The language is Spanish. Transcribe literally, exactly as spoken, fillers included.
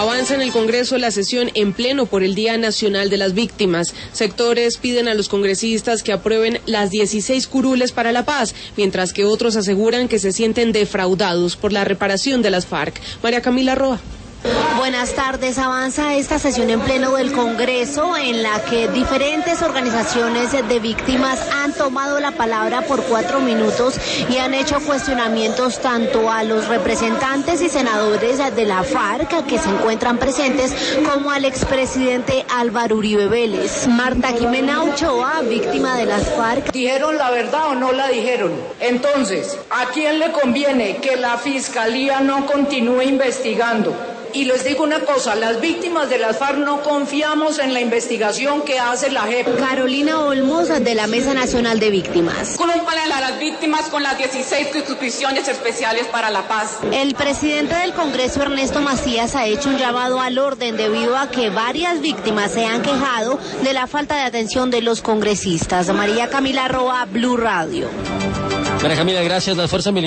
Avanza en el Congreso la sesión en pleno por el Día Nacional de las Víctimas. Sectores piden a los congresistas que aprueben las dieciséis curules para la paz, mientras que otros aseguran que se sienten defraudados por la reparación de las FARC. María Camila Roa. Buenas tardes. Avanza esta sesión en pleno del Congreso en la que diferentes organizaciones de víctimas han tomado la palabra por cuatro minutos y han hecho cuestionamientos tanto a los representantes y senadores de la FARC que se encuentran presentes como al expresidente Álvaro Uribe Vélez. Marta Jimena Ochoa, víctima de las FARC. ¿Dijeron la verdad o no la dijeron? Entonces, ¿a quién le conviene que la Fiscalía no continúe investigando? Y les digo una cosa, las víctimas de las FARC no confiamos en la investigación que hace la J E P. Carolina Olmos, de la Mesa Nacional de Víctimas. Culpan a las víctimas con las dieciséis circunscripciones especiales para la paz. El presidente del Congreso, Ernesto Macías, ha hecho un llamado al orden debido a que varias víctimas se han quejado de la falta de atención de los congresistas. María Camila Roa, Blue Radio. María Camila, gracias. Las fuerzas militares